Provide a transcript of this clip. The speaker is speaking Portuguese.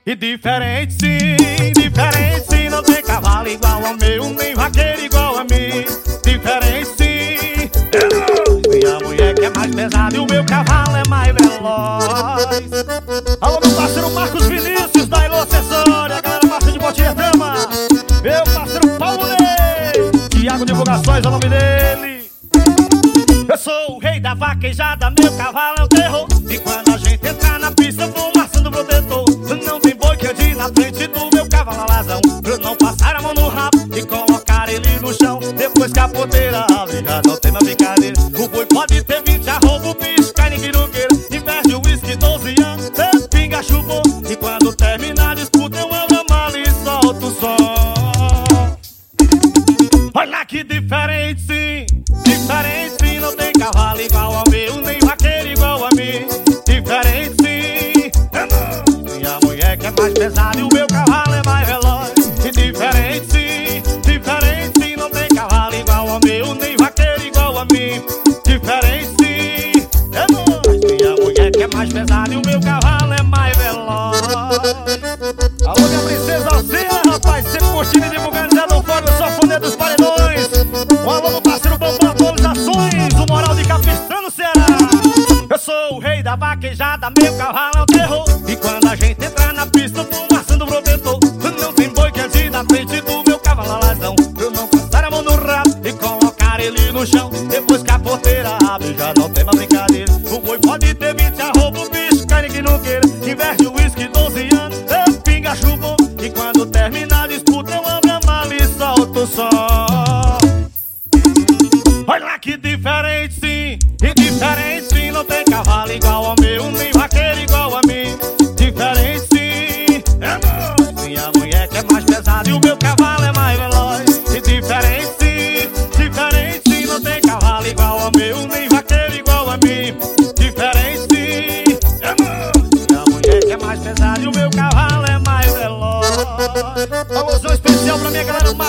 E diferente sim, não tem cavalo igual ao meu, nem vaqueiro igual a mim. Diferente sim, minha mulher que é mais pesada e o meu cavalo é mais veloz. Alô, meu parceiro Marcos Vinícius, da Ilô Acessória, a galera massa de Botinha Dama. Meu parceiro Paulo Ney, Thiago Divulgações é o nome dele. Eu sou o rei da vaquejada, meu cavalo é o terror. E quando a gente entrar na pista, eu vou marçando protetor. Não tem boi que ande na frente do meu cavalo alazão. Pra eu não passar a mão no rabo e colocar ele no chão. Depois que a ponteira abre, já não tem mais brincadeira. O boi pode ter 20 arroba, o bicho cai ninguém não queira. Inverte o uísque 12 anos, pinga chupou. E quando terminar a disputa, eu abro a mala e solto o som. Olha que diferente sim, não tem cavalo igual ao meu, nem vaqueiro igual a mim. Diferente sim, é nóis. Minha mulher que é mais pesada e o meu cavalo é mais veloz. E diferente sim, não tem cavalo igual ao meu, nem vaqueiro igual a mim. Diferente sim, é nóis. Minha mulher que é mais pesada e o meu cavalo é mais veloz. Alô, minha princesa Alcina, rapaz, sempre curtindo e divulgando já no fora, eu sou fundo dos paredões. Um alô no parceiro Bambam Atualizações, o Moral de Capistrano, Ceará. Eu sou o rei da vaquejada, meu cavalo é o terror. E quando a gente entrar na pista, eu vou marçando protetor. Não tem boi que ande na frente do meu cavalo alazão. Eu não passar a mão no rabo e colocar ele no chão. Depois que a porteira abre, já não tem mais brincadeira. O boi pode ter 20 arroba, o bicho cai ninguém não queira. Inverte o uísque 12 anos, eu pinga chupou. E quando terminar a disputa, eu abro a mala e solto o som. Olha que diferente sim, e diferente sim, não tem cavalo igual ao meu, nem vaqueiro igual a mim. Diferente sim, é nóis. Minha mulher que é mais pesada e o meu cavalo é mais veloz. E diferente sim, não tem cavalo igual ao meu, nem vaqueiro igual a mim. Diferente sim, é nóis. Minha mulher que é mais pesada e o meu cavalo é mais veloz. Alôzão especial pra minha galera